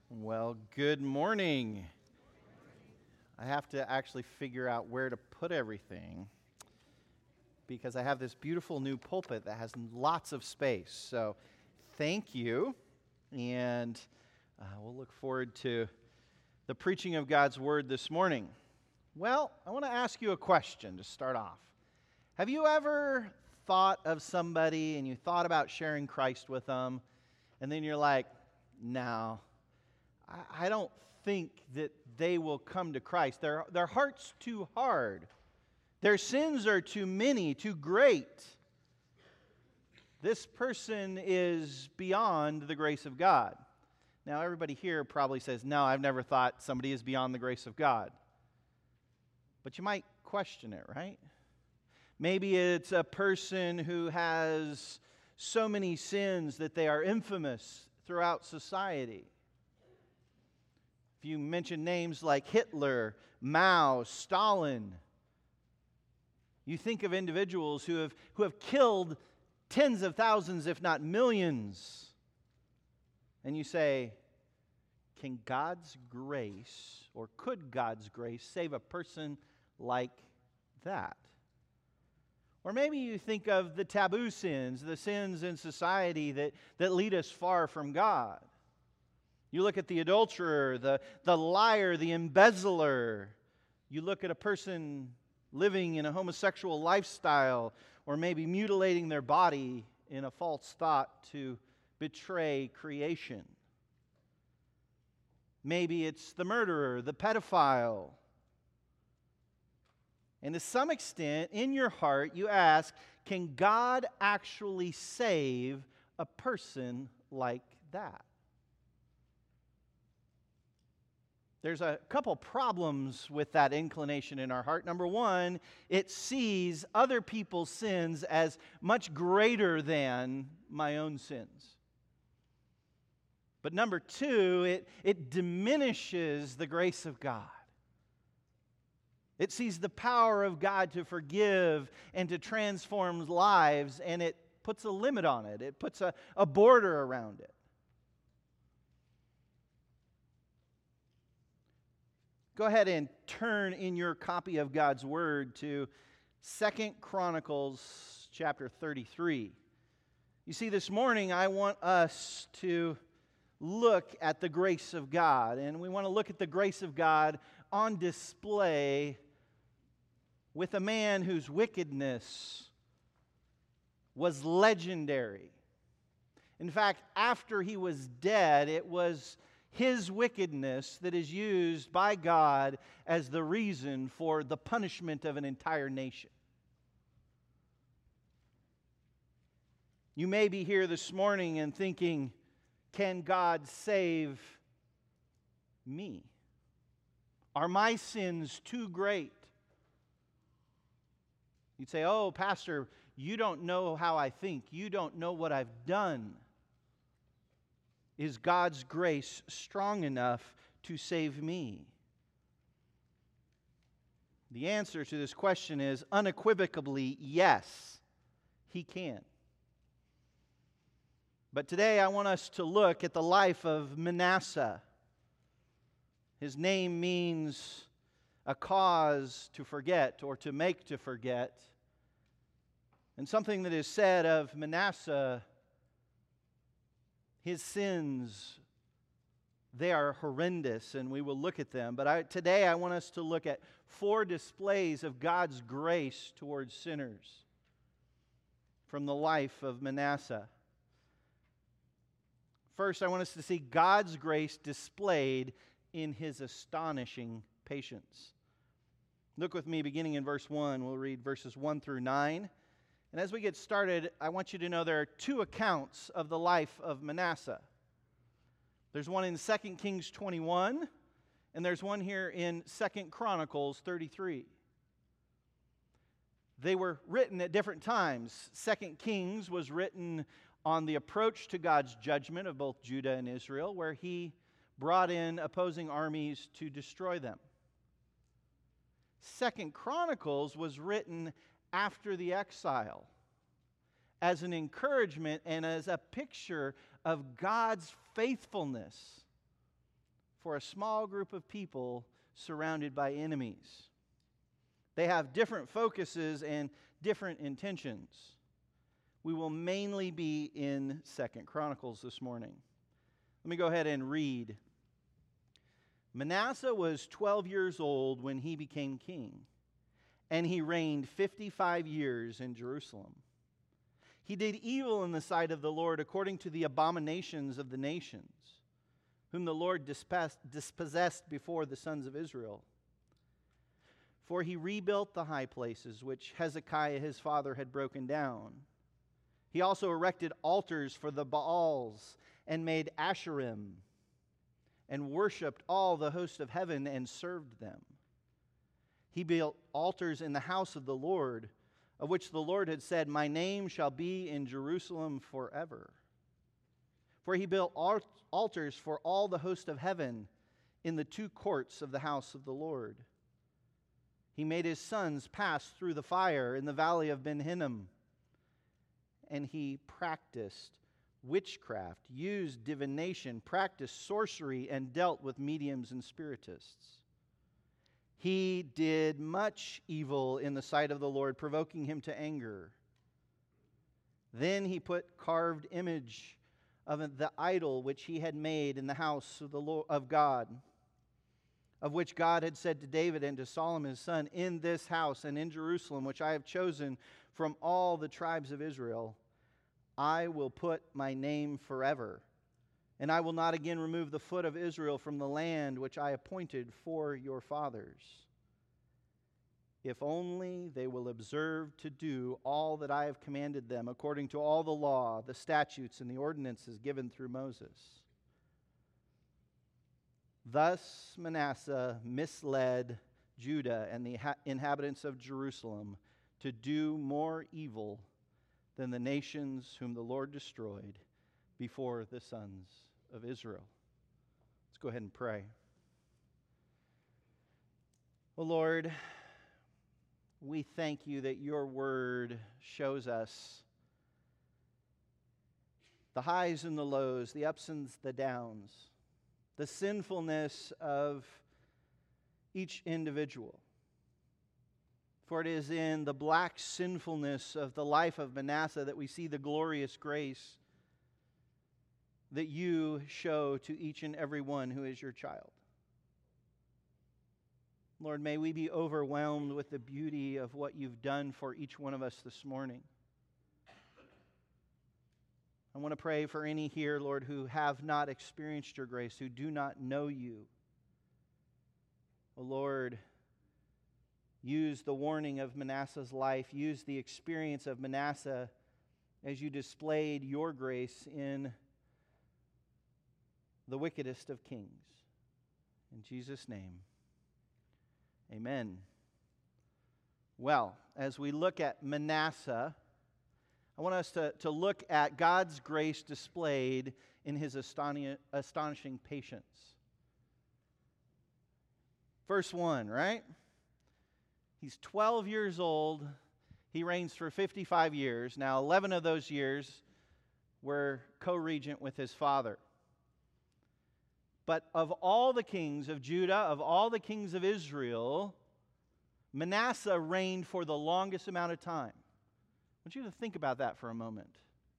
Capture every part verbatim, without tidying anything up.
Well, good morning. I have to actually figure out where to put everything because I have this beautiful new pulpit that has lots of space. So thank you, and uh, we'll look forward to the preaching of God's Word this morning. Well, I want to ask you a question to start off. Have you ever thought of somebody and you thought about sharing Christ with them, and then you're like, no, I don't think that they will come to Christ. Their, their heart's too hard. Their sins are too many, too great. This person is beyond the grace of God. Now, everybody here probably says, no, I've never thought somebody is beyond the grace of God. But you might question it, right? Maybe it's a person who has so many sins that they are infamous throughout society. If you mention names like Hitler, Mao, Stalin, you think of individuals who have, who have killed tens of thousands, if not millions. And you say, can God's grace, or could God's grace, save a person like that? Or maybe you think of the taboo sins, the sins in society that, that lead us far from God. You look at the adulterer, the, the liar, the embezzler. You look at a person living in a homosexual lifestyle or maybe mutilating their body in a false thought to betray creation. Maybe it's the murderer, the pedophile. And to some extent, in your heart, you ask, can God actually save a person like that? There's a couple problems with that inclination in our heart. Number one, it sees other people's sins as much greater than my own sins. But number two, it, it diminishes the grace of God. It sees the power of God to forgive and to transform lives, and it puts a limit on it. It puts a, a border around it. Go ahead and turn in your copy of God's Word to Second Chronicles chapter thirty-three. You see, this morning I want us to look at the grace of God, and we want to look at the grace of God on display with a man whose wickedness was legendary. In fact, after he was dead, it was his wickedness that is used by God as the reason for the punishment of an entire nation. You may be here this morning and thinking, can God save me? Are my sins too great? You'd say, oh, Pastor, you don't know how I think. You don't know what I've done. Is God's grace strong enough to save me? The answer to this question is unequivocally yes, He can. But today I want us to look at the life of Manasseh. His name means a cause to forget or to make to forget. And something that is said of Manasseh, his sins, they are horrendous, and we will look at them. But I, today I want us to look at four displays of God's grace towards sinners from the life of Manasseh. First, I want us to see God's grace displayed in His astonishing patience. Look with me beginning in verse one. We'll read verses one through nine. And as we get started, I want you to know there are two accounts of the life of Manasseh. There's one in Second Kings twenty-one, and there's one here in Second Chronicles thirty-three. They were written at different times. Second Kings was written on the approach to God's judgment of both Judah and Israel, where He brought in opposing armies to destroy them. Second Chronicles was written after the exile, as an encouragement and as a picture of God's faithfulness for a small group of people surrounded by enemies. They have different focuses and different intentions. We will mainly be in Second Chronicles this morning. Let me go ahead and read. Manasseh was twelve years old when he became king, and he reigned fifty-five years in Jerusalem. He did evil in the sight of the Lord according to the abominations of the nations, whom the Lord dispossessed before the sons of Israel. For he rebuilt the high places which Hezekiah his father had broken down. He also erected altars for the Baals and made Asherim, and worshipped all the host of heaven and served them. He built altars in the house of the Lord, of which the Lord had said, "My name shall be in Jerusalem forever." For he built altars for all the host of heaven in the two courts of the house of the Lord. He made his sons pass through the fire in the valley of Ben Hinnom. And he practiced witchcraft, used divination, practiced sorcery, and dealt with mediums and spiritists. He did much evil in the sight of the Lord, provoking him to anger. Then he put carved image of the idol which he had made in the house of the Lord, of God, of which God had said to David and to Solomon his son, "In this house and in Jerusalem, which I have chosen from all the tribes of Israel, I will put my name forever, and I will not again remove the foot of Israel from the land which I appointed for your fathers, if only they will observe to do all that I have commanded them, according to all the law, the statutes, and the ordinances given through Moses." Thus Manasseh misled Judah and the inhabitants of Jerusalem to do more evil than the nations whom the Lord destroyed before the sons of Israel. Let's go ahead and pray. Oh Lord, we thank you that your word shows us the highs and the lows, the ups and the downs, the sinfulness of each individual. For it is in the black sinfulness of the life of Manasseh that we see the glorious grace that you show to each and every one who is your child. Lord, may we be overwhelmed with the beauty of what you've done for each one of us this morning. I want to pray for any here, Lord, who have not experienced your grace, who do not know you. Oh, Lord, use the warning of Manasseh's life, use the experience of Manasseh as you displayed your grace in the wickedest of kings. In Jesus' name, amen. Well, as we look at Manasseh, I want us to, to look at God's grace displayed in his astoni- astonishing patience. Verse one, right? He's twelve years old. He reigns for fifty-five years. Now, eleven of those years were co-regent with his father. But of all the kings of Judah, of all the kings of Israel, Manasseh reigned for the longest amount of time. I want you to think about that for a moment.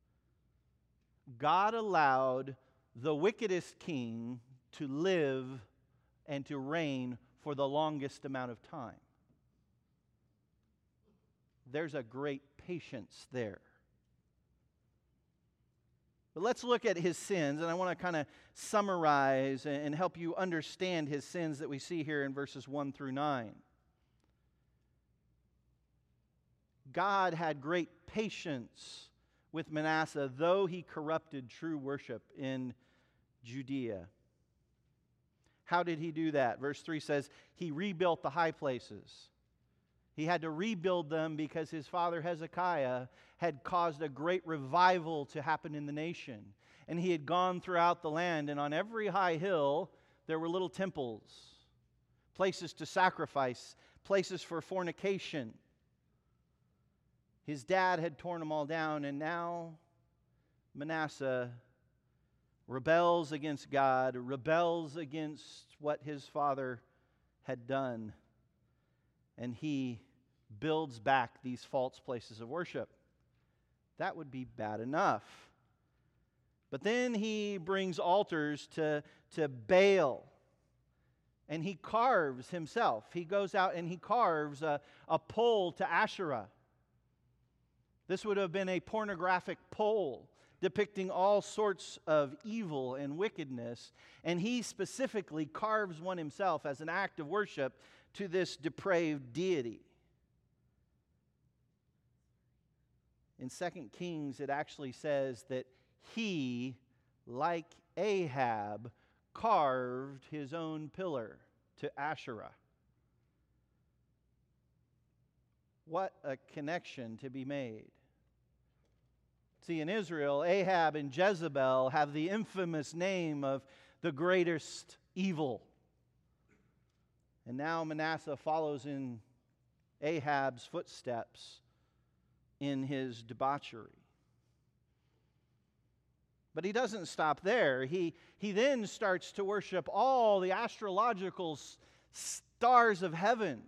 God allowed the wickedest king to live and to reign for the longest amount of time. There's a great patience there. But let's look at his sins, and I want to kind of summarize and help you understand his sins that we see here in verses one through nine. God had great patience with Manasseh, though he corrupted true worship in Judea. How did he do that? Verse three says, he rebuilt the high places. He had to rebuild them because his father Hezekiah had caused a great revival to happen in the nation. And he had gone throughout the land, and on every high hill there were little temples, places to sacrifice, places for fornication. His dad had torn them all down, and now Manasseh rebels against God, rebels against what his father had done, and he builds back these false places of worship. That would be bad enough. But then he brings altars to, to Baal, and he carves himself. He goes out and he carves a, a pole to Asherah. This would have been a pornographic pole depicting all sorts of evil and wickedness, and he specifically carves one himself as an act of worship to this depraved deity. In Second Kings, it actually says that he, like Ahab, carved his own pillar to Asherah. What a connection to be made. See, in Israel, Ahab and Jezebel have the infamous name of the greatest evil. And now Manasseh follows in Ahab's footsteps in his debauchery. But he doesn't stop there. He, he then starts to worship all the astrological s- stars of heaven.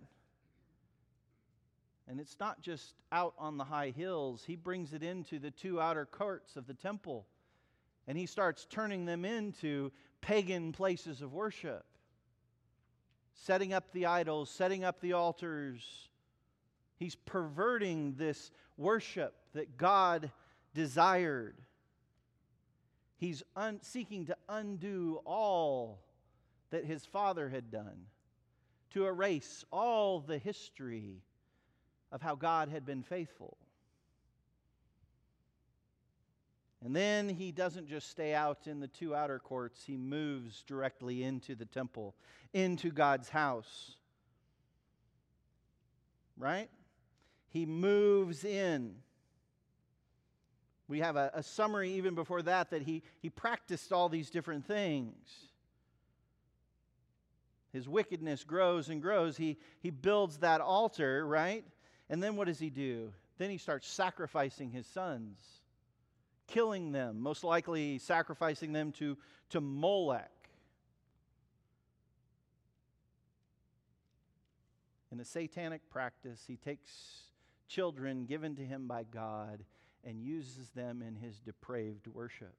And it's not just out on the high hills. He brings it into the two outer courts of the temple. And he starts turning them into pagan places of worship. Setting up the idols, setting up the altars. He's perverting this worship that God desired. He's un- seeking to undo all that his father had done, to erase all the history of how God had been faithful. And then he doesn't just stay out in the two outer courts, he moves directly into the temple, into God's house. Right? He moves in. We have a, a summary even before that, that he, he practiced all these different things. His wickedness grows and grows. He, he builds that altar, right? And then what does he do? Then he starts sacrificing his sons, killing them, most likely sacrificing them to, to Molech. In a satanic practice, he takes children given to him by God and uses them in his depraved worship.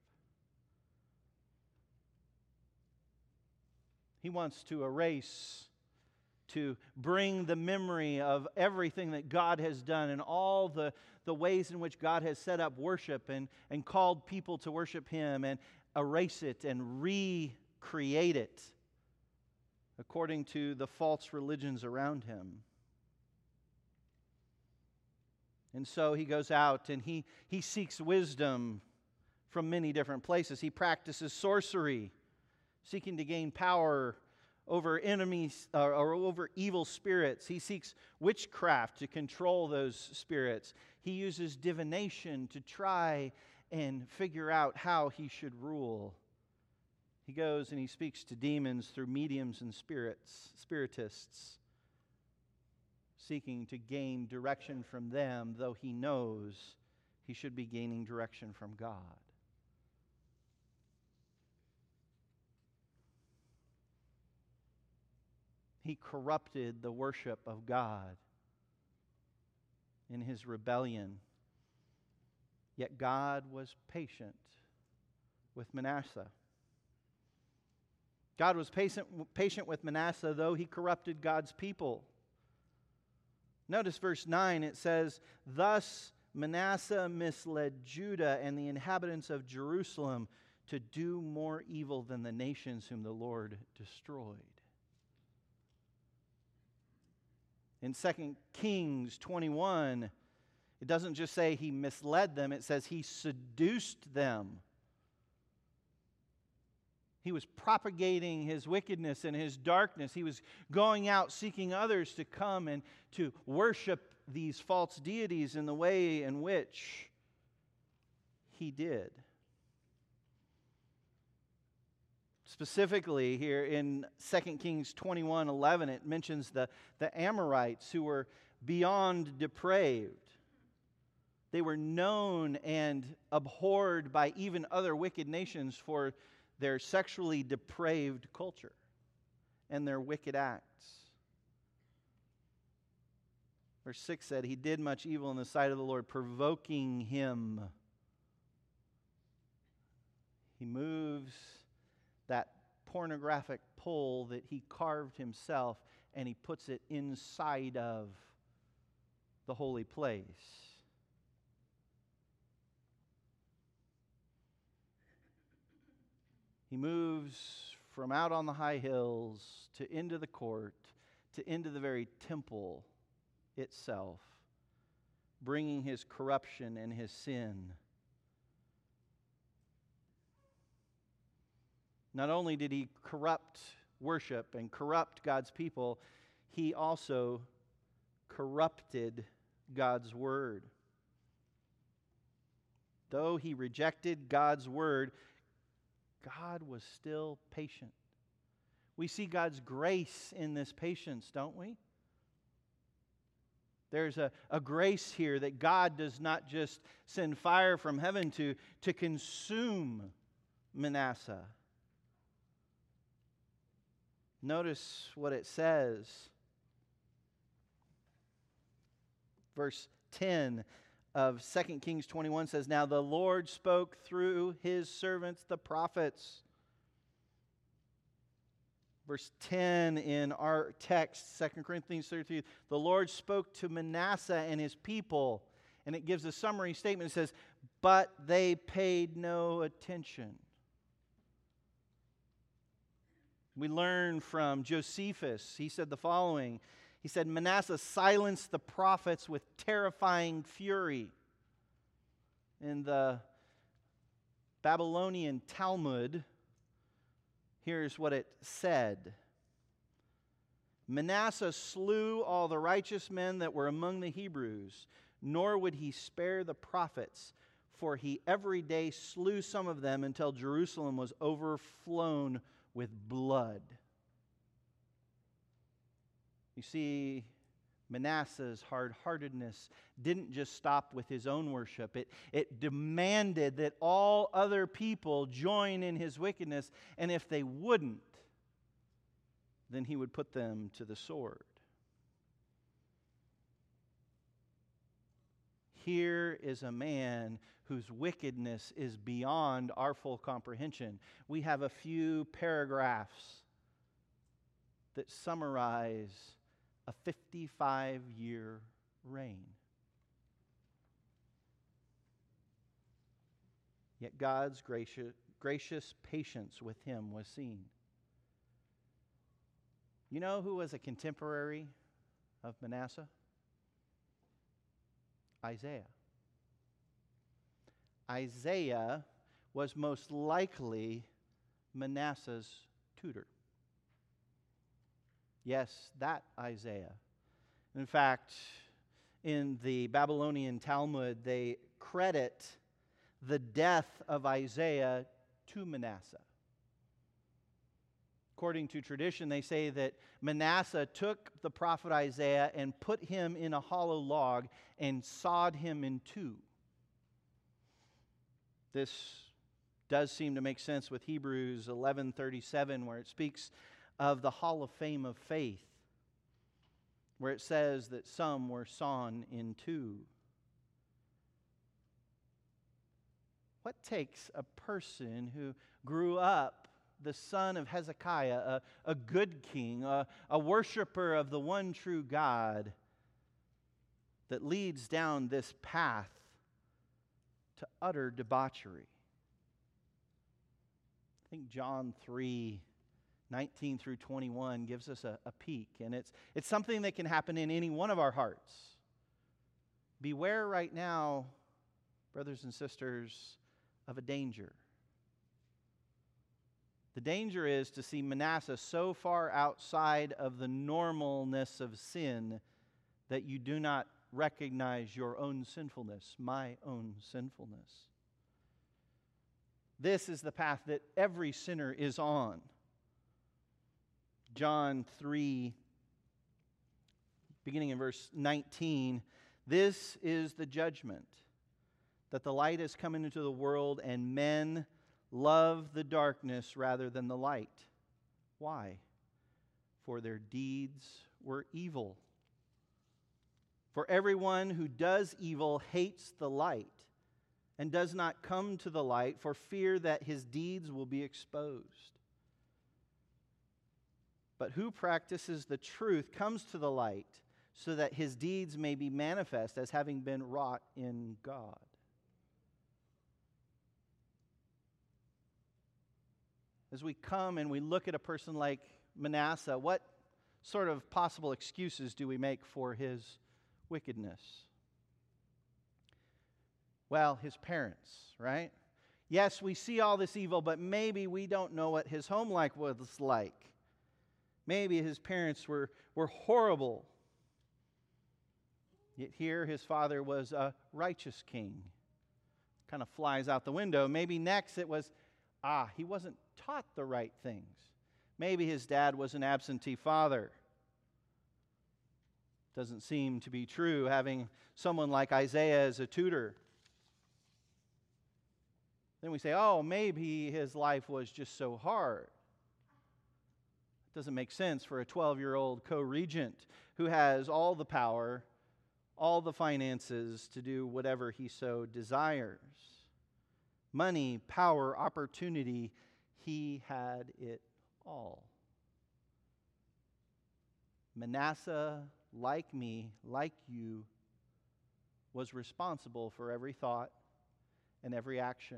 He wants to erase, to bring the memory of everything that God has done and all the, the ways in which God has set up worship and, and called people to worship him, and erase it and recreate it according to the false religions around him. And so he goes out and he, he seeks wisdom from many different places. He practices sorcery, seeking to gain power over enemies uh, or over evil spirits. He seeks witchcraft to control those spirits. He uses divination to try and figure out how he should rule. He goes and he speaks to demons through mediums and spirits, spiritists, seeking to gain direction from them, though he knows he should be gaining direction from God. He corrupted the worship of God in his rebellion. Yet God was patient with Manasseh. God was patient, patient with Manasseh, though he corrupted God's people. Notice verse nine, it says, "Thus Manasseh misled Judah and the inhabitants of Jerusalem to do more evil than the nations whom the Lord destroyed." In Second Kings twenty-one, it doesn't just say he misled them, it says he seduced them. He was propagating his wickedness and his darkness. He was going out seeking others to come and to worship these false deities in the way in which he did. Specifically here in Second Kings twenty-one eleven, it mentions the, the Amorites who were beyond depraved. They were known and abhorred by even other wicked nations for their sexually depraved culture and their wicked acts. Verse six said, he did much evil in the sight of the Lord, provoking him. He moves that pornographic pole that he carved himself and he puts it inside of the holy place. He moves from out on the high hills to into the court, to into the very temple itself, bringing his corruption and his sin. Not only did he corrupt worship and corrupt God's people, he also corrupted God's word. Though he rejected God's word, God was still patient. We see God's grace in this patience, don't we? There's a, a grace here that God does not just send fire from heaven to, to consume Manasseh. Notice what it says. Verse ten of Second Kings twenty-one says, now the Lord spoke through his servants, the prophets. Verse ten in our text, Second Corinthians thirty-three, the Lord spoke to Manasseh and his people. And it gives a summary statement. It says, but they paid no attention. We learn from Josephus. He said the following. He said, Manasseh silenced the prophets with terrifying fury. In the Babylonian Talmud, here's what it said. Manasseh slew all the righteous men that were among the Hebrews, nor would he spare the prophets, for he every day slew some of them until Jerusalem was overflown with blood. You see, Manasseh's hard-heartedness didn't just stop with his own worship. It, it demanded that all other people join in his wickedness, and if they wouldn't, then he would put them to the sword. Here is a man whose wickedness is beyond our full comprehension. We have a few paragraphs that summarize a fifty-five-year reign. Yet God's gracious, gracious patience with him was seen. You know who was a contemporary of Manasseh? Isaiah. Isaiah was most likely Manasseh's tutor. Yes, that Isaiah. In fact, in the Babylonian Talmud, they credit the death of Isaiah to Manasseh. According to tradition, they say that Manasseh took the prophet Isaiah and put him in a hollow log and sawed him in two. This does seem to make sense with Hebrews eleven thirty-seven, where it speaks of the hall of fame of faith, where it says that some were sawn in two. What takes a person who grew up the son of Hezekiah, a, a good king, a, a worshiper of the one true God, that leads down this path to utter debauchery? I think John three nineteen through twenty-one gives us a, a peek, and it's, it's something that can happen in any one of our hearts. Beware right now, brothers and sisters, of a danger. The danger is to see Manasseh so far outside of the normalness of sin that you do not recognize your own sinfulness, my own sinfulness. This is the path that every sinner is on. John three, beginning in verse nineteen, this is the judgment, that the light has come into the world, and men love the darkness rather than the light. Why? For their deeds were evil. For everyone who does evil hates the light and does not come to the light for fear that his deeds will be exposed. But who practices the truth comes to the light so that his deeds may be manifest as having been wrought in God. As we come and we look at a person like Manasseh, what sort of possible excuses do we make for his wickedness? Well, his parents, right? Yes, we see all this evil, but maybe we don't know what his home life was like. Maybe his parents were, were horrible. Yet here his father was a righteous king. Kind of flies out the window. Maybe next it was, ah, he wasn't taught the right things. Maybe his dad was an absentee father. Doesn't seem to be true, having someone like Isaiah as a tutor. Then we say, oh, maybe his life was just so hard. It doesn't make sense for a twelve-year-old co-regent who has all the power, all the finances to do whatever he so desires. Money, power, opportunity, he had it all. Manasseh, like me, like you, was responsible for every thought and every action.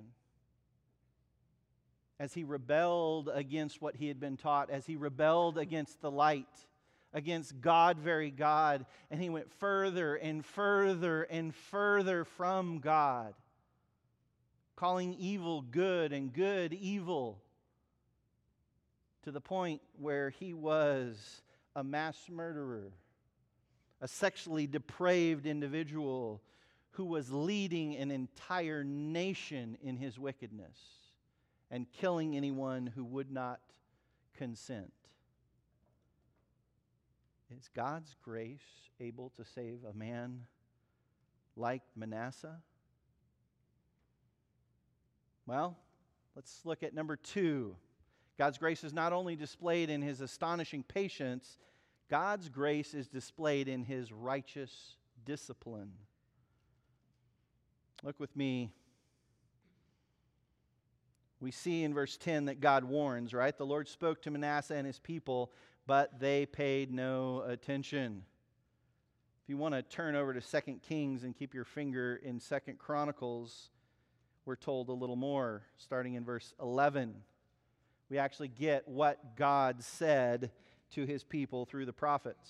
As he rebelled against what he had been taught, as he rebelled against the light, against God, very God, and he went further and further and further from God, calling evil good and good evil, to the point where he was a mass murderer, a sexually depraved individual who was leading an entire nation in his wickedness and killing anyone who would not consent. Is God's grace able to save a man like Manasseh? Well, let's look at number two. God's grace is not only displayed in his astonishing patience, God's grace is displayed in his righteous discipline. Look with me. We see in verse ten that God warns, right? The Lord spoke to Manasseh and his people, but they paid no attention. If you want to turn over to Second Kings and keep your finger in Second Chronicles, we're told a little more, starting in verse eleven. We actually get what God said to his people through the prophets.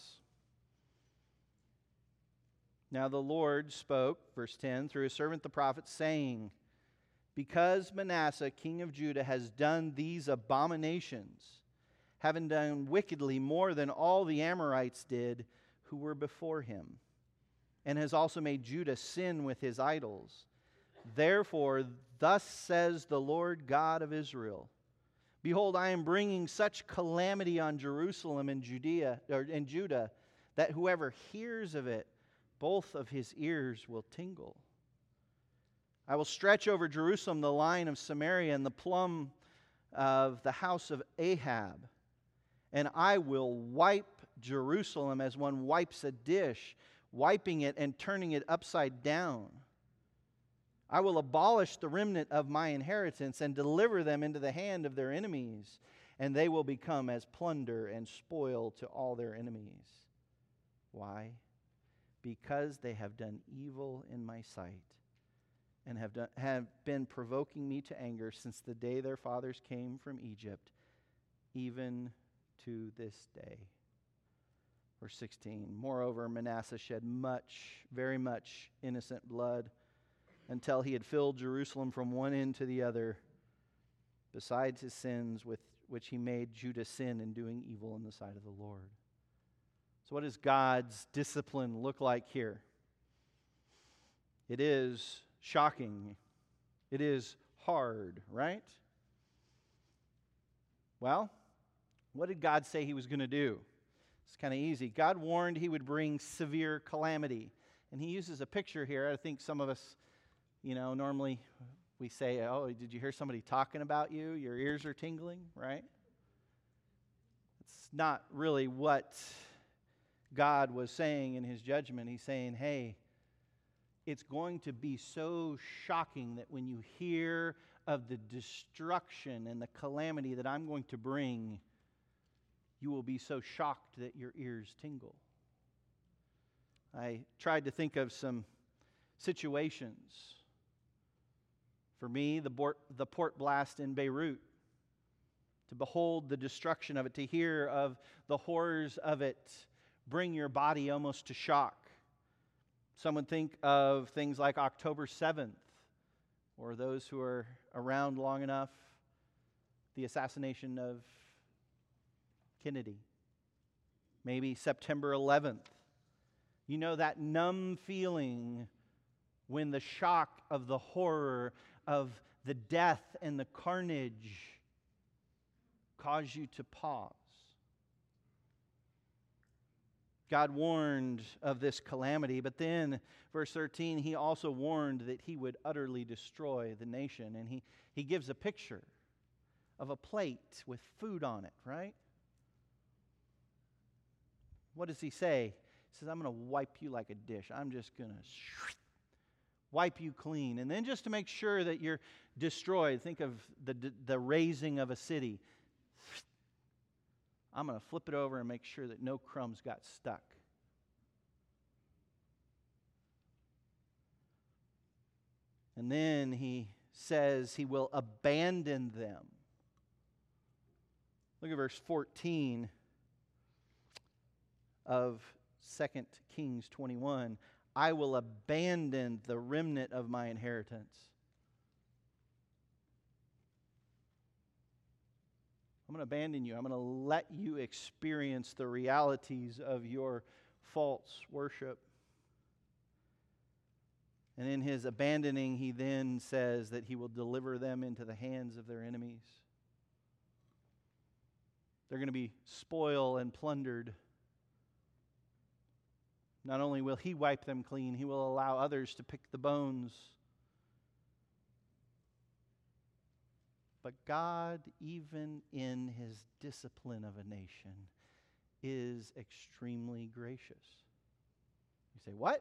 Now the Lord spoke, verse ten, through his servant the prophet, saying, because Manasseh, king of Judah, has done these abominations, having done wickedly more than all the Amorites did who were before him, and has also made Judah sin with his idols. Therefore, thus says the Lord God of Israel, behold, I am bringing such calamity on Jerusalem and Judea, or and Judah, that whoever hears of it, both of his ears will tingle. I will stretch over Jerusalem the line of Samaria and the plumb of the house of Ahab, and I will wipe Jerusalem as one wipes a dish, wiping it and turning it upside down. I will abolish the remnant of my inheritance and deliver them into the hand of their enemies, and they will become as plunder and spoil to all their enemies. Why? Because they have done evil in my sight, and have, done, have been provoking me to anger since the day their fathers came from Egypt, even to this day. Verse sixteen, moreover, Manasseh shed much, very much innocent blood, until he had filled Jerusalem from one end to the other, besides his sins with which he made Judah sin in doing evil in the sight of the Lord. So what does God's discipline look like here? It is shocking. It is hard, right? Well, what did God say he was going to do? It's kind of easy. God warned he would bring severe calamity. And he uses a picture here. I think some of us, you know, normally We say, oh, did you hear somebody talking about you? Your ears are tingling, right? It's not really what God was saying in his judgment. He's saying, hey, it's going to be so shocking that when you hear of the destruction and the calamity that I'm going to bring, you will be so shocked that your ears tingle. I tried to think of some situations. For me, the port, the port blast in Beirut, to behold the destruction of it, to hear of the horrors of it, bring your body almost to shock. Some would think of things like October seventh, or those who are around long enough, the assassination of Kennedy. Maybe September eleventh. You know that numb feeling when the shock of the horror of the death and the carnage cause you to pause. God warned of this calamity, but then, verse thirteen, he also warned that he would utterly destroy the nation. And he, he gives a picture of a plate with food on it, right? What does he say? He says, I'm going to wipe you like a dish. I'm just going to wipe you clean. And then just to make sure that you're destroyed, think of the, the raising of a city. I'm going to flip it over and make sure that no crumbs got stuck. And then he says he will abandon them. Look at verse fourteen of Second Kings twenty-one. I will abandon the remnant of my inheritance. I'm going to abandon you. I'm going to let you experience the realities of your false worship. And in his abandoning, he then says that he will deliver them into the hands of their enemies. They're going to be spoiled and plundered. Not only will he wipe them clean, he will allow others to pick the bones. But God, even in his discipline of a nation, is extremely gracious. You say, what?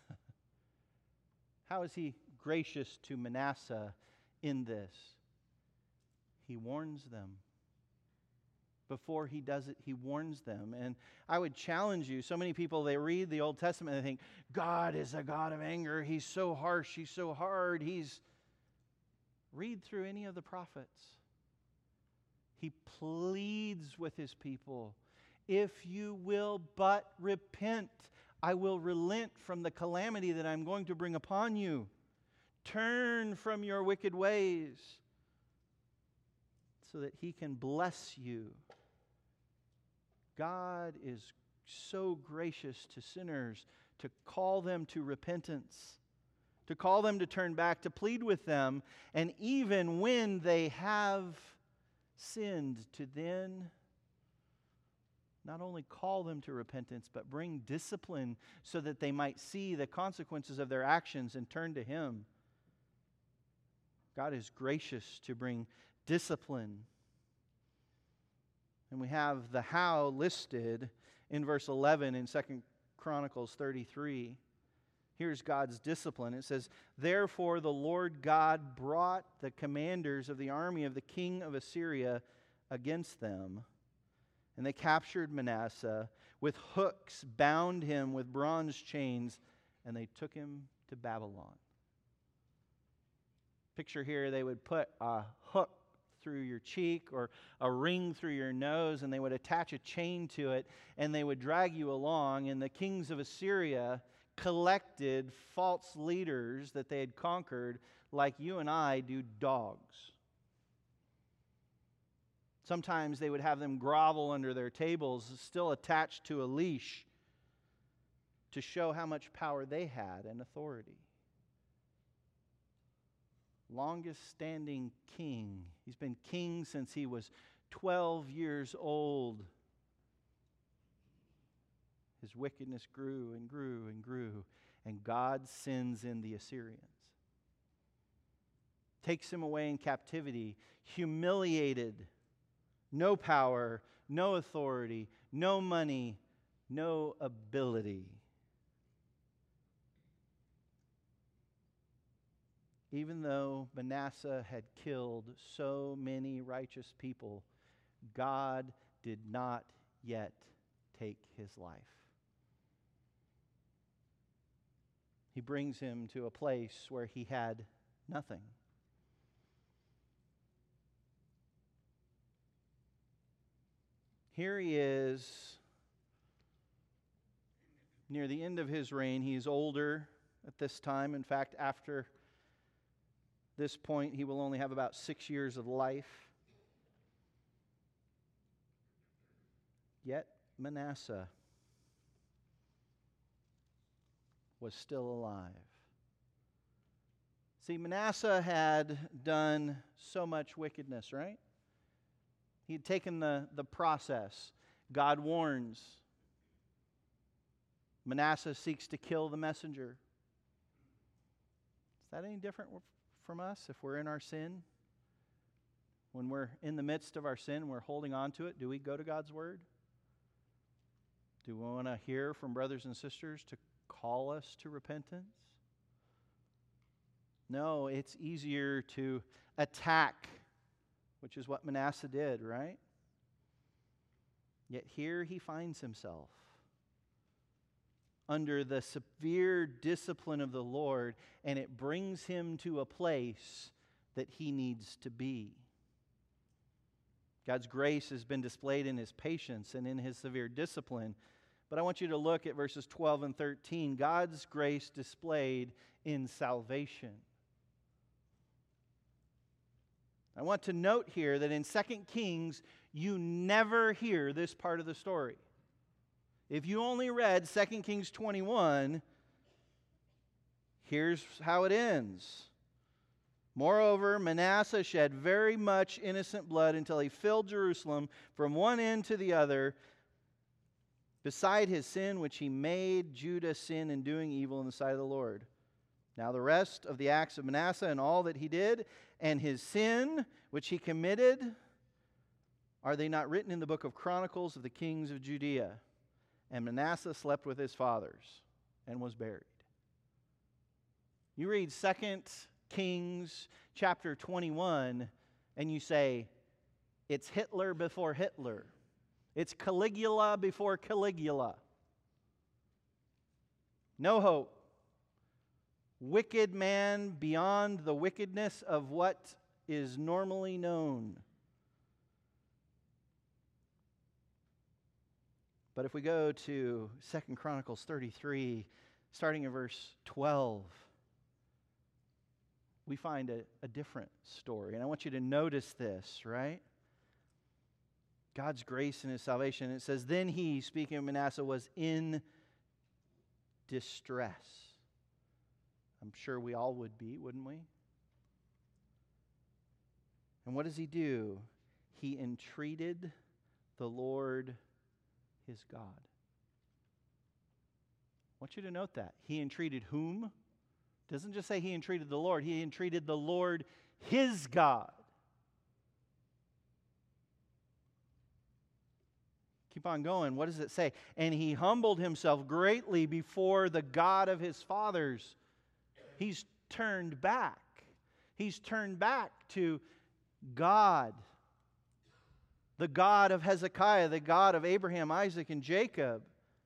How is he gracious to Manasseh in this? He warns them. Before he does it, he warns them. And I would challenge you, so many people, they read the Old Testament and they think, God is a God of anger. He's so harsh. He's so hard. He's... Read through any of the prophets. He pleads with his people. If you will but repent, I will relent from the calamity that I'm going to bring upon you. Turn from your wicked ways so that he can bless you. God is so gracious to sinners to call them to repentance, to call them to turn back, to plead with them, and even when they have sinned, to then not only call them to repentance, but bring discipline so that they might see the consequences of their actions and turn to him. God is gracious to bring discipline. And we have the how listed in verse eleven in Second Chronicles thirty-three. Here's God's discipline. It says, therefore the Lord God brought the commanders of the army of the king of Assyria against them. And they captured Manasseh, with hooks bound him with bronze chains, and they took him to Babylon. Picture here, they would put a hook through your cheek or a ring through your nose, and they would attach a chain to it, and they would drag you along. And the kings of Assyria collected false leaders that they had conquered, like you and I do dogs. Sometimes they would have them grovel under their tables, still attached to a leash, to show how much power they had and authority. Longest standing king. He's been king since he was twelve years old. His wickedness grew and grew and grew, and God sends in the Assyrians. takes him away in captivity, humiliated, no power, no authority, no money, no ability. Even though Manasseh had killed so many righteous people, God did not yet take his life. He brings him to a place where he had nothing. Here he is, near the end of his reign. He is older at this time. In fact, after this point, he will only have about six years of life. Yet Manasseh was still alive. See, Manasseh had done so much wickedness, right? He had taken the, the process. God warns. Manasseh seeks to kill the messenger. Is that any different from us if we're in our sin? When we're in the midst of our sin, we're holding on to it, do we go to God's word? Do we want to hear from brothers and sisters to call us to repentance? No, it's easier to attack, which is what Manasseh did, right? Yet here he finds himself under the severe discipline of the Lord, and it brings him to a place that he needs to be. God's grace has been displayed in his patience and in his severe discipline. But I want you to look at verses twelve and thirteen. God's grace displayed in salvation. I want to note here that in Second Kings, you never hear this part of the story. If you only read Second Kings twenty-one, here's how it ends. Moreover, Manasseh shed very much innocent blood until he filled Jerusalem from one end to the other, beside his sin which he made Judah sin in doing evil in the sight of the Lord. Now the rest of the acts of Manasseh and all that he did, and his sin which he committed, are they not written in the book of Chronicles of the kings of Judea? And Manasseh slept with his fathers and was buried. You read Second Kings chapter twenty-one, and you say, it's Hitler before Hitler. It's Caligula before Caligula. No hope. Wicked man beyond the wickedness of what is normally known. But if we go to Second Chronicles thirty-three, starting in verse twelve, we find a, a different story. And I want you to notice this, right? God's grace and his salvation. It says, then he, speaking of Manasseh, was in distress. I'm sure we all would be, wouldn't we? And what does he do? He entreated the Lord his God. I want you to note that. He entreated whom? It doesn't just say he entreated the Lord. He entreated the Lord his God. Keep on going. What does it say? And he humbled himself greatly before the God of his fathers. He's turned back. He's turned back to God, the God of Hezekiah, the God of Abraham, Isaac, and Jacob.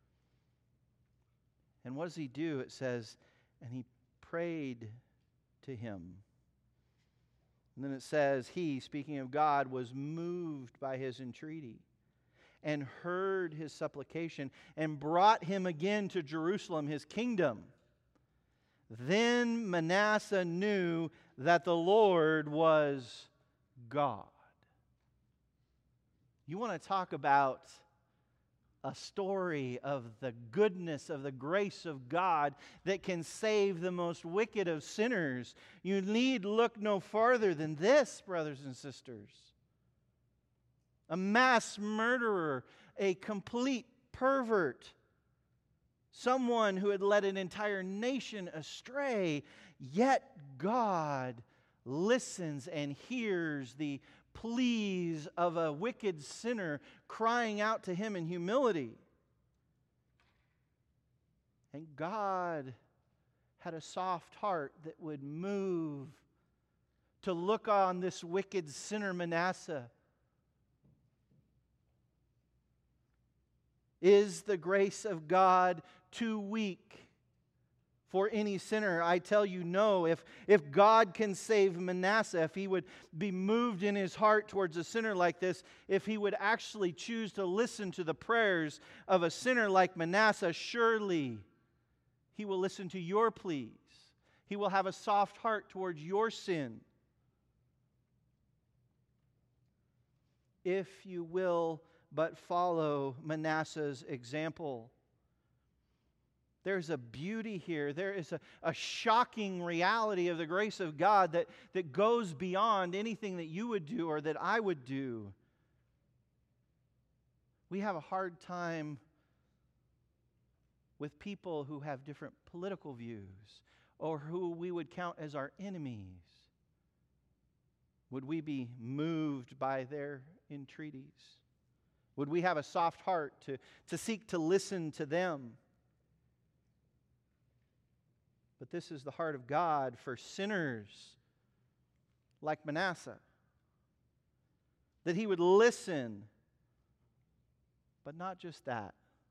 And what does he do? It says, and he prayed to him. And then it says, he, speaking of God, was moved by his entreaty and heard his supplication and brought him again to Jerusalem, his kingdom. Then Manasseh knew that the Lord was God. You want to talk about a story of the goodness of the grace of God that can save the most wicked of sinners. You need look no farther than this, brothers and sisters. A mass murderer, a complete pervert, someone who had led an entire nation astray, yet God listens and hears the pleas of a wicked sinner crying out to Him in humility. And God had a soft heart that would move to look on this wicked sinner Manasseh. Is the grace of God too weak for any sinner? I tell you, no. If, if God can save Manasseh, if He would be moved in His heart towards a sinner like this, if He would actually choose to listen to the prayers of a sinner like Manasseh, surely He will listen to your pleas. He will have a soft heart towards your sin. If you will but follow Manasseh's example. There's a beauty here. There is a, a shocking reality of the grace of God that, that goes beyond anything that you would do or that I would do. We have a hard time with people who have different political views or who we would count as our enemies. Would we be moved by their entreaties? Would we have a soft heart to, to seek to listen to them? But this is the heart of God for sinners like Manasseh. That He would listen, but not just that.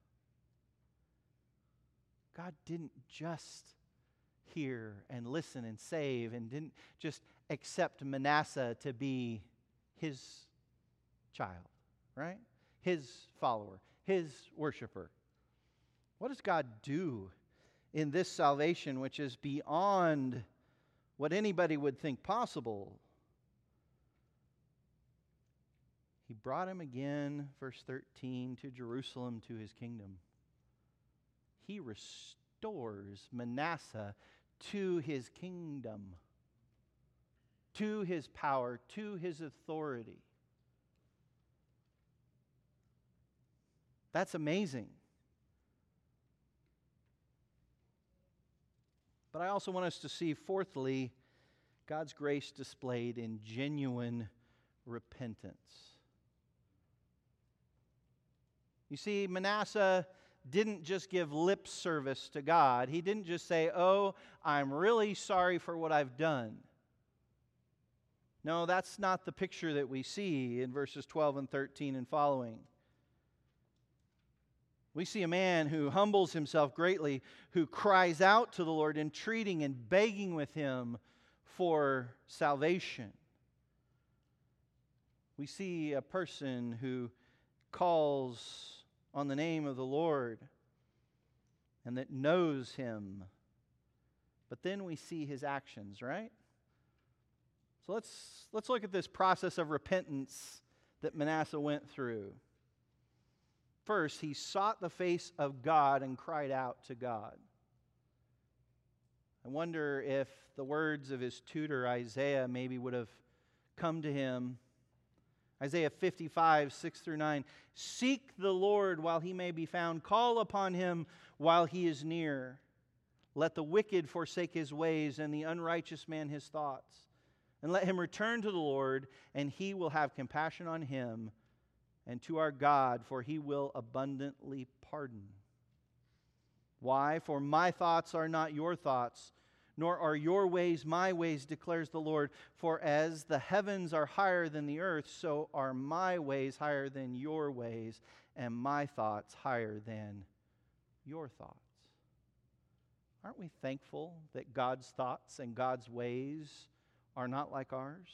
God didn't just hear and listen and save and didn't just accept Manasseh to be His child, right? His follower, His worshiper. What does God do in this salvation, which is beyond what anybody would think possible? He brought him again, verse thirteen, to Jerusalem, to His kingdom. He restores Manasseh to his kingdom, to his power, to his authority. That's amazing. But I also want us to see, fourthly, God's grace displayed in genuine repentance. You see, Manasseh didn't just give lip service to God. He didn't just say, "Oh, I'm really sorry for what I've done." No, that's not the picture that we see in verses twelve and thirteen and following. We see a man who humbles himself greatly, who cries out to the Lord, entreating and begging with Him for salvation. We see a person who calls on the name of the Lord and that knows Him. But then we see his actions, right? So let's, let's look at this process of repentance that Manasseh went through. First, he sought the face of God and cried out to God. I wonder if the words of his tutor Isaiah maybe would have come to him. Isaiah fifty-five, six through nine. Seek the Lord while He may be found. Call upon Him while He is near. Let the wicked forsake his ways and the unrighteous man his thoughts. And let him return to the Lord, and He will have compassion on him, and to our God, for He will abundantly pardon. Why? For my thoughts are not your thoughts, nor are your ways my ways, declares the Lord. For as the heavens are higher than the earth, so are my ways higher than your ways, and my thoughts higher than your thoughts. Aren't we thankful that God's thoughts and God's ways are not like ours?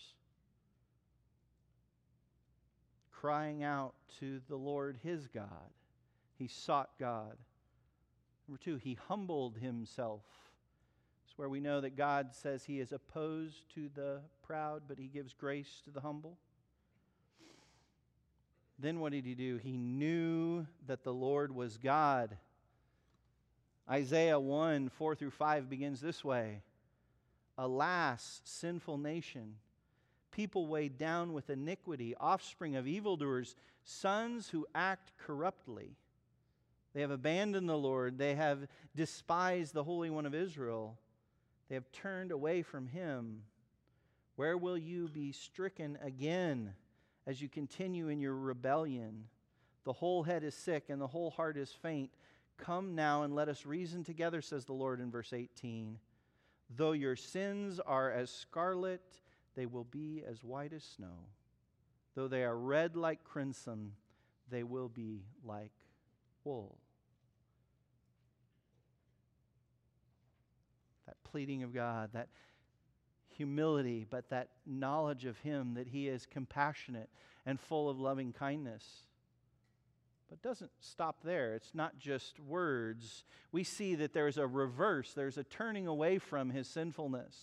Crying out to the Lord his God. He sought God. Number two, he humbled himself. It's where we know that God says He is opposed to the proud, but He gives grace to the humble. Then what did he do? He knew that the Lord was God. Isaiah one, four through five begins this way. Alas, sinful nation, people weighed down with iniquity, offspring of evildoers, sons who act corruptly. They have abandoned the Lord. They have despised the Holy One of Israel. They have turned away from Him. Where will you be stricken again as you continue in your rebellion? The whole head is sick and the whole heart is faint. Come now and let us reason together, says the Lord in verse eighteen. Though your sins are as scarlet, they will be as white as snow. Though they are red like crimson, they will be like wool. That pleading of God, that humility, but that knowledge of Him, that He is compassionate and full of loving kindness. But it doesn't stop there. It's not just words. We see that there's a reverse. There's a turning away from his sinfulness.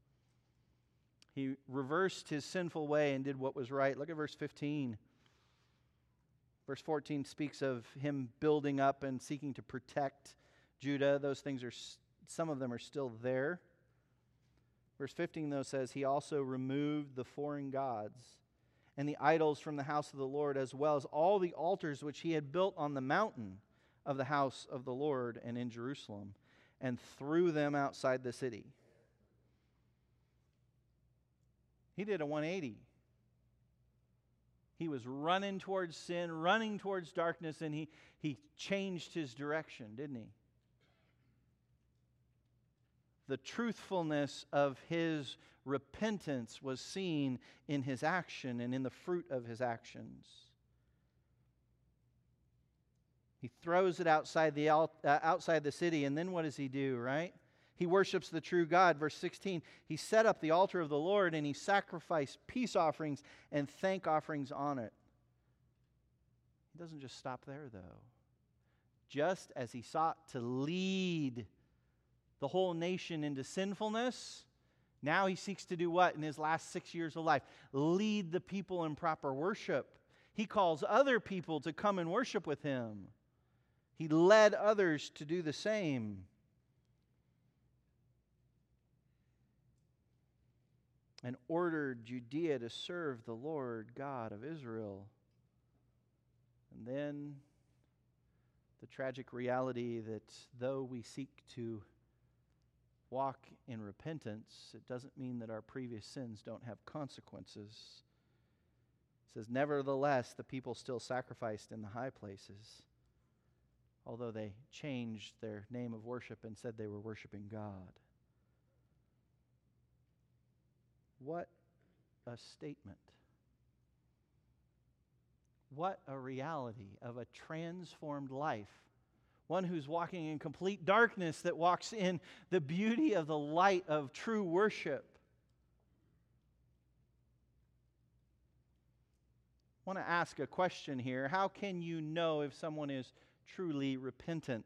He reversed his sinful way and did what was right. Look at verse fifteen. Verse fourteen speaks of him building up and seeking to protect Judah. Those things are, some of them are still there. Verse fifteen, though, says, he also removed the foreign gods and the idols from the house of the Lord, as well as all the altars which he had built on the mountain of the house of the Lord and in Jerusalem, and threw them outside the city. He did a one eighty. He was running towards sin, running towards darkness, and he, he changed his direction, didn't he? The truthfulness of his repentance was seen in his action and in the fruit of his actions. He throws it outside the uh, outside the city, and then what does he do, right? He worships the true God. Verse sixteen, he set up the altar of the Lord, and he sacrificed peace offerings and thank offerings on it. He doesn't just stop there, though. Just as he sought to lead the whole nation into sinfulness, now he seeks to do what in his last six years of life? Lead the people in proper worship. He calls other people to come and worship with him. He led others to do the same. And ordered Judea to serve the Lord God of Israel. And then the tragic reality that though we seek to walk in repentance, it doesn't mean that our previous sins don't have consequences. It says, nevertheless, the people still sacrificed in the high places, although they changed their name of worship and said they were worshiping God. What a statement. What a reality of a transformed life. One who's walking in complete darkness that walks in the beauty of the light of true worship. I want to ask a question here. How can you know if someone is truly repentant?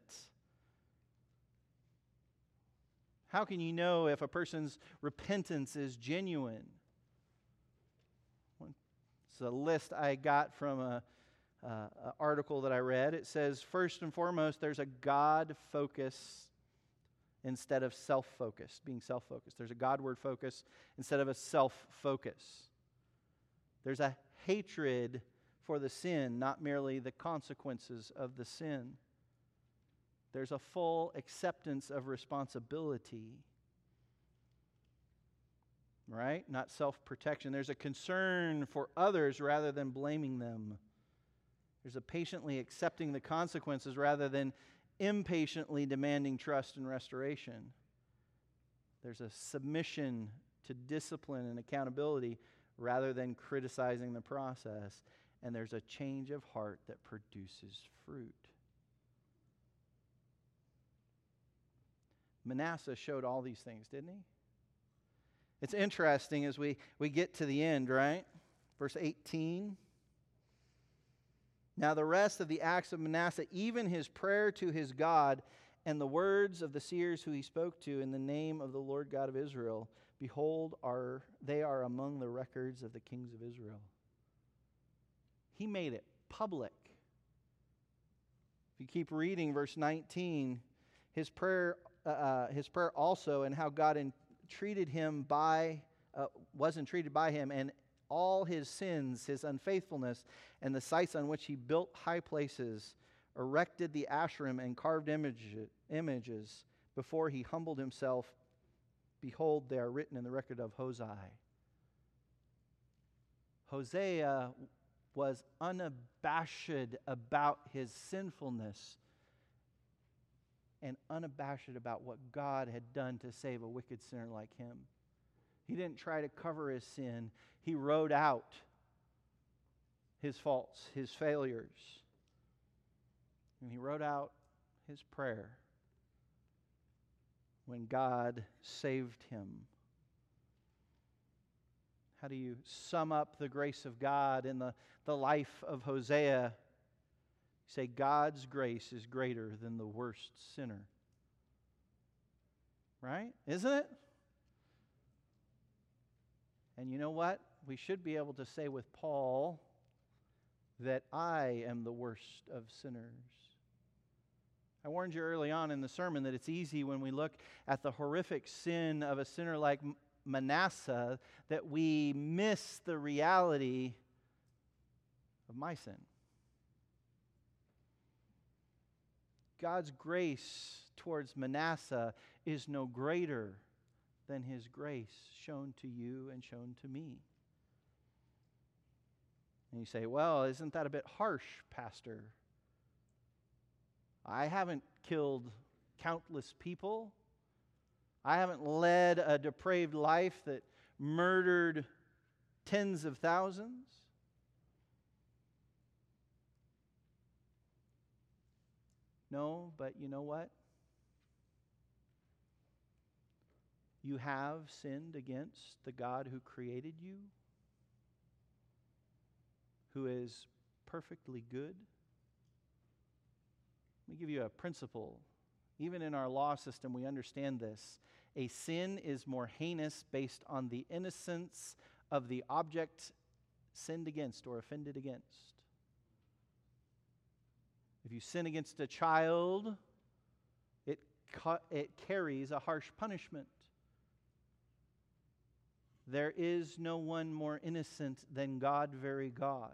How can you know if a person's repentance is genuine? It's a list I got from a Uh, an article that I read. It says, first and foremost, there's a God focus instead of self-focused, being self-focused. There's a Godward focus instead of a self-focus. There's a hatred for the sin, not merely the consequences of the sin. There's a full acceptance of responsibility. Right? Not self-protection. There's a concern for others rather than blaming them. There's a patiently accepting the consequences rather than impatiently demanding trust and restoration. There's a submission to discipline and accountability rather than criticizing the process. And there's a change of heart that produces fruit. Manasseh showed all these things, didn't he? It's interesting as we, we get to the end, right? Verse eighteen. Now the rest of the acts of Manasseh, even his prayer to his God and the words of the seers who he spoke to in the name of the Lord God of Israel, behold, are they are among the records of the kings of Israel. He made it public. If you keep reading verse nineteen, his prayer, uh, his prayer also, and how God entreated him by, uh, was entreated by him, and all his sins, his unfaithfulness, and the sites on which he built high places, erected the Asherim and carved image, images before he humbled himself. Behold, they are written in the record of Hosea. Hosea was unabashed about his sinfulness and unabashed about what God had done to save a wicked sinner like him. He didn't try to cover his sin. He wrote out his faults, his failures. And he wrote out his prayer when God saved him. How do you sum up the grace of God in the, the life of Hosea? You say, God's grace is greater than the worst sinner. Right? Isn't it? And you know what? We should be able to say with Paul that I am the worst of sinners. I warned you early on in the sermon that it's easy when we look at the horrific sin of a sinner like Manasseh that we miss the reality of my sin. God's grace towards Manasseh is no greater than his grace shown to you and shown to me. And you say, well, isn't that a bit harsh, Pastor? I haven't killed countless people. I haven't led a depraved life that murdered tens of thousands. No, but you know what? You have sinned against the God who created you, who is perfectly good. Let me give you a principle. Even in our law system, we understand this. A sin is more heinous based on the innocence of the object sinned against or offended against. If you sin against a child, it, ca- it carries a harsh punishment. There is no one more innocent than God, very God.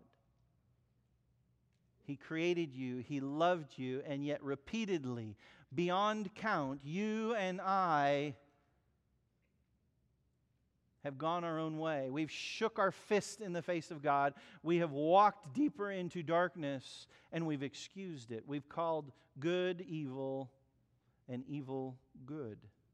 He created you, He loved you, and yet repeatedly, beyond count, you and I have gone our own way. We've shook our fist in the face of God. We have walked deeper into darkness, and we've excused it. We've called good evil and evil good.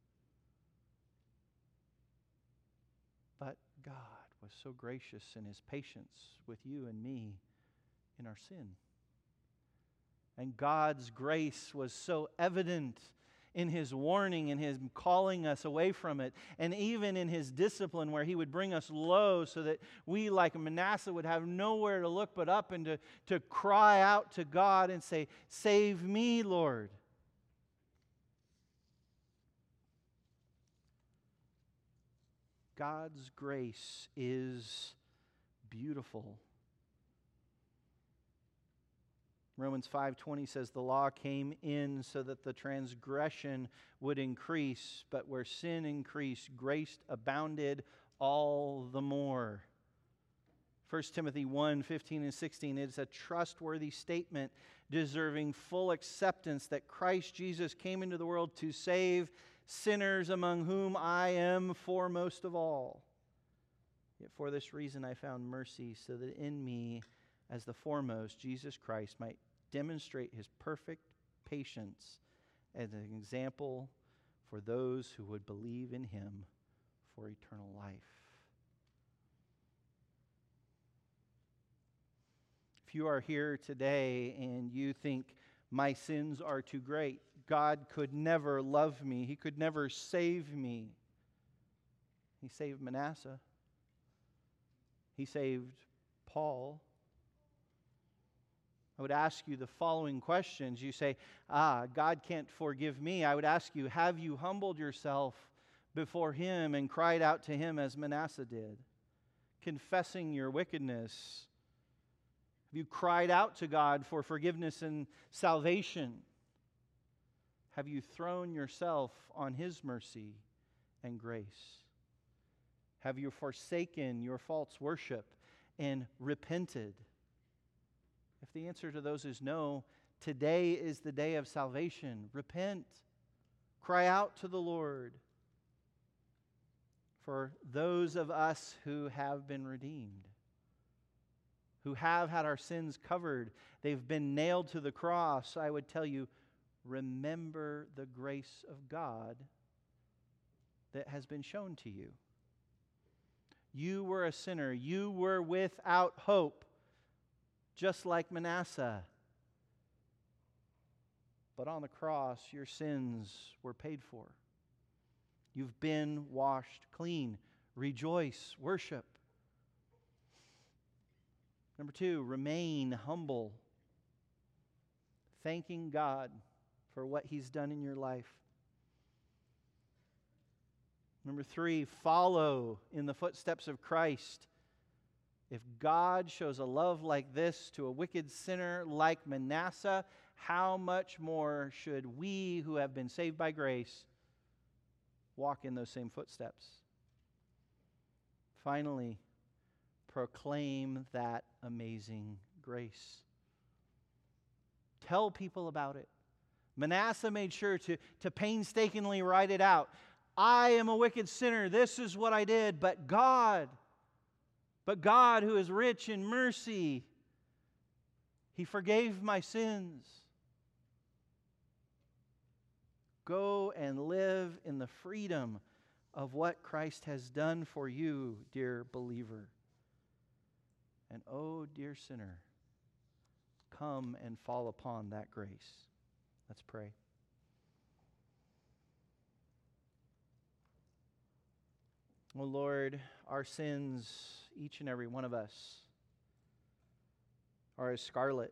But God was so gracious in His patience with you and me in our sin. And God's grace was so evident in His warning and His calling us away from it, and even in His discipline where He would bring us low so that we, like Manasseh, would have nowhere to look but up and to, to cry out to God and say, "Save me, Lord." God's grace is beautiful. Romans five twenty says, the law came in so that the transgression would increase, but where sin increased, grace abounded all the more. First Timothy one fifteen and sixteen, it is a trustworthy statement deserving full acceptance that Christ Jesus came into the world to save sinners, among whom I am foremost of all. Yet for this reason I found mercy, so that in me, as the foremost, Jesus Christ might demonstrate His perfect patience as an example for those who would believe in Him for eternal life. If you are here today and you think my sins are too great, God could never love me, He could never save me. He saved Manasseh. He saved Paul. I would ask you the following questions. You say, ah, God can't forgive me. I would ask you, have you humbled yourself before Him and cried out to Him as Manasseh did, confessing your wickedness? Have you cried out to God for forgiveness and salvation? Have you thrown yourself on His mercy and grace? Have you forsaken your false worship and repented? If the answer to those is no, today is the day of salvation. Repent. Cry out to the Lord. For those of us who have been redeemed, who have had our sins covered. They've been nailed to the cross. I would tell you, remember the grace of God that has been shown to you. You were a sinner. You were without hope, just like Manasseh. But on the cross, your sins were paid for. You've been washed clean. Rejoice, worship. Number two, remain humble, thanking God for what He's done in your life. Number three, follow in the footsteps of Christ. If God shows a love like this to a wicked sinner like Manasseh, how much more should we who have been saved by grace walk in those same footsteps? Finally, proclaim that amazing grace. Tell people about it. Manasseh made sure to, to painstakingly write it out. I am a wicked sinner. This is what I did. But God, but God who is rich in mercy, He forgave my sins. Go and live in the freedom of what Christ has done for you, dear believer. And oh, dear sinner, come and fall upon that grace. Let's pray. Oh Lord, our sins, each and every one of us, are as scarlet.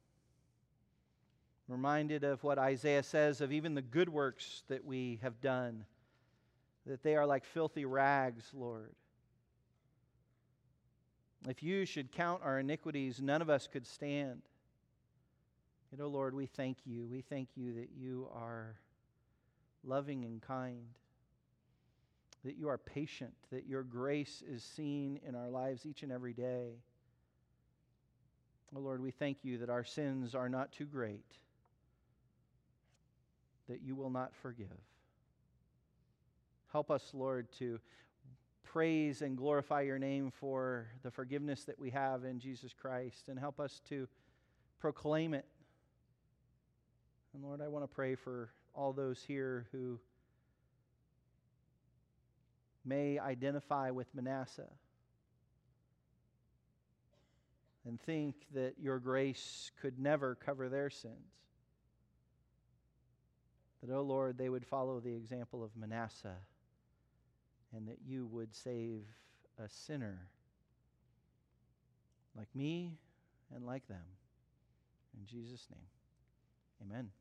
I'm reminded of what Isaiah says of even the good works that we have done, that they are like filthy rags, Lord. If you should count our iniquities, none of us could stand. Yet, oh Lord, we thank you. We thank you that you are loving and kind, that you are patient, that your grace is seen in our lives each and every day. Oh Lord, we thank you that our sins are not too great, that you will not forgive. Help us, Lord, to praise and glorify your name for the forgiveness that we have in Jesus Christ, and help us to proclaim it. And Lord, I want to pray for all those here who may identify with Manasseh and think that your grace could never cover their sins. That, oh Lord, they would follow the example of Manasseh, and that you would save a sinner like me and like them. In Jesus' name, amen.